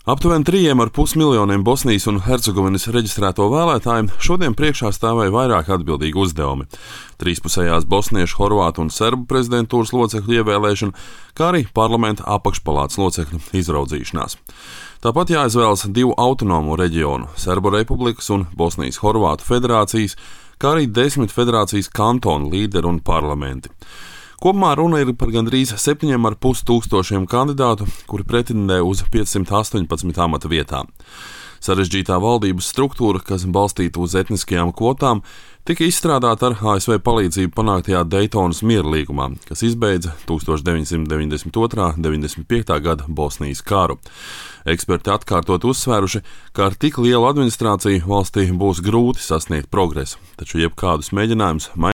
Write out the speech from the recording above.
Aptuveni 3,5 miljoniem Bosnijas un Hercegovinas reģistrēto vēlētāju šodien priekšā stāvēja vairāk atbildīgi uzdevumi - trīspusējās bosniešu, horvātu un serbu prezidentūras locekļu ievēlēšana, kā arī parlamenta apakšpalātas locekļu izraudzīšanās. Tāpat jāizvēlas 2 autonomo reģionu - Serbu republikas un Bosnijas Horvātu federācijas, kā arī 10 federācijas kantonu līderi un parlamenti. Kopumā runa ir par gandrīz 7,5 tūkstošiem kandidātu, kuri pretendē uz 518 amata vietām. Sarežģītā valdības struktūra, kas balstīta uz etniskajām kvotām, tika izstrādāta ar ASV palīdzību panāktajā Daytonas miera līgumā, kas izbeidza 1992.–95. gada Bosnijas karu. Eksperti atkārtot uzsvēruši, ka ar tik lielu administrāciju valstī būs grūti sasniegt progresu, taču jebkādus mēģinājumus